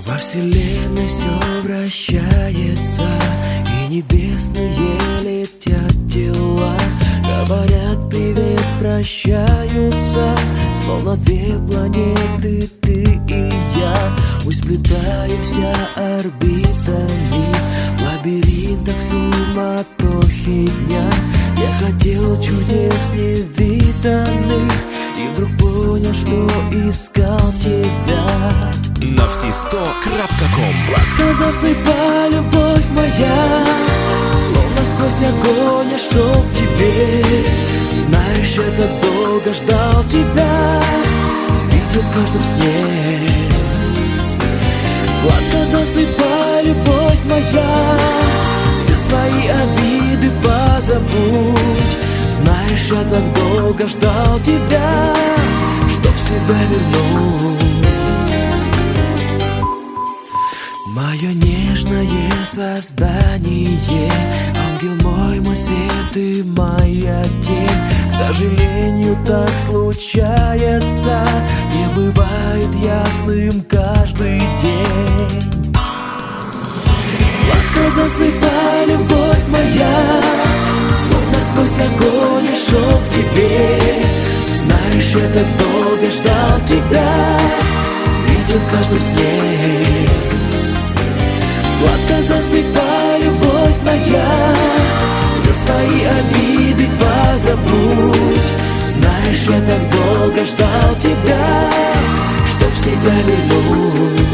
Во вселенной все вращается, и небесные летят тела. Говорят привет, прощаются, словно две планеты, ты и я. Мы сплетаемся орбитами в лабиринтах суматохи дня. Я хотел чудес невиданных и вдруг понял, что искал тебя. На все100.com. Сладко засыпай, любовь моя, словно сквозь огонь я шел к тебе. Знаешь, я так долго ждал тебя, видел в каждом сне. Сладко засыпай, любовь моя, все свои обиды позабудь. Знаешь, я так долго ждал тебя, чтоб себя вернуть. Мое нежное создание, ангел мой свет и моя тень. К сожалению, так случается, не бывает ясным каждый день. Сладко засыпай, любовь моя, словно сквозь огонь я шел к тебе. Знаешь, я так долго ждал тебя, видел в каждом сне. Сладко засыпай, любовь моя, все свои обиды позабудь. Знаешь, я так долго ждал тебя, чтоб себя вернуть.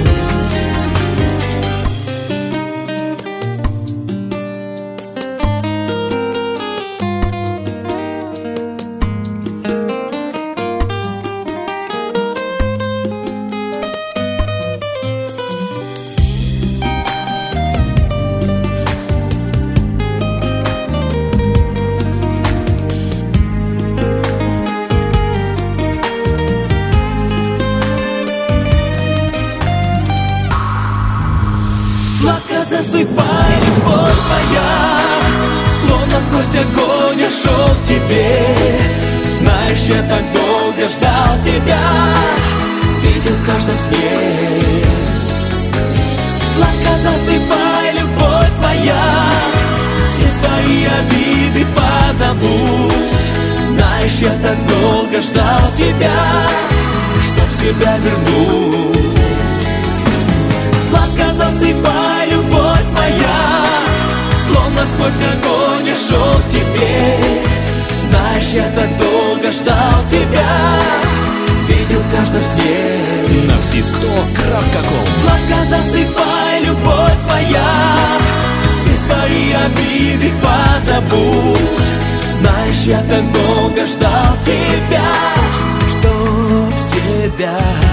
Сладко засыпай, любовь моя, словно сквозь огонь я шел к тебе. Знаешь, я так долго ждал тебя, видел в каждом сне. Сладко засыпай, любовь моя, все свои обиды позабудь. Знаешь, я так долго ждал тебя, чтоб себя вернуть. Сладко засыпай, любовь моя, словно сквозь огонь я шел к тебе. Знаешь, я так долго ждал тебя, видел в каждом сне. На все100.com. Сладко засыпай, любовь моя, все свои обиды позабудь. Знаешь, я так долго ждал тебя, чтоб себя